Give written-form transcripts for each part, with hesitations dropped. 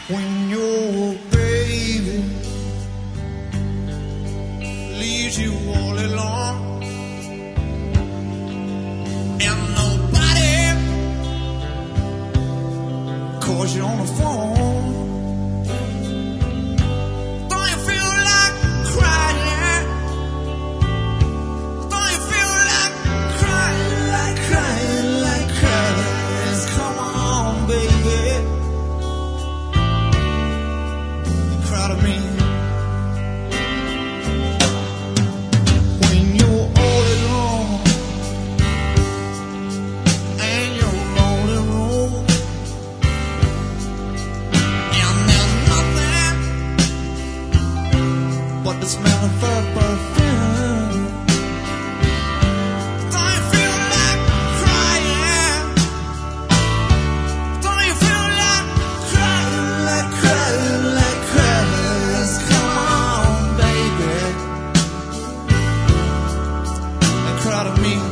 When your baby leaves you all alone and nobody calls you on the phone, don't you feel like crying? Don't you feel like crying, like crying, like crying? Come on, baby, cry to me. When you're all alone and you're lonely room and there's nothing but the smell of her perfume, don't you feel like crying? Don't you feel like crying, like crying, like crying? Come on, baby, and cry to me.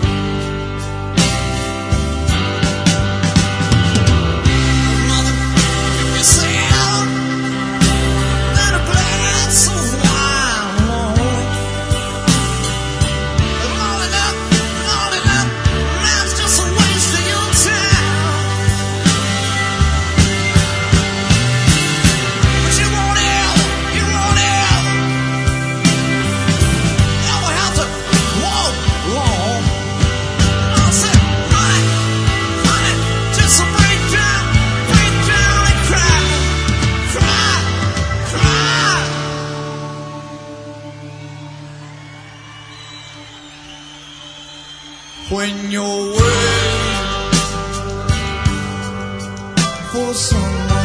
Mother, give me some and a glass of wine. Load it up, man's just a waste of your time. But you won't ever have to walk long. I said, honey, just a break down and cry, cry, cry. When you're waiting for someone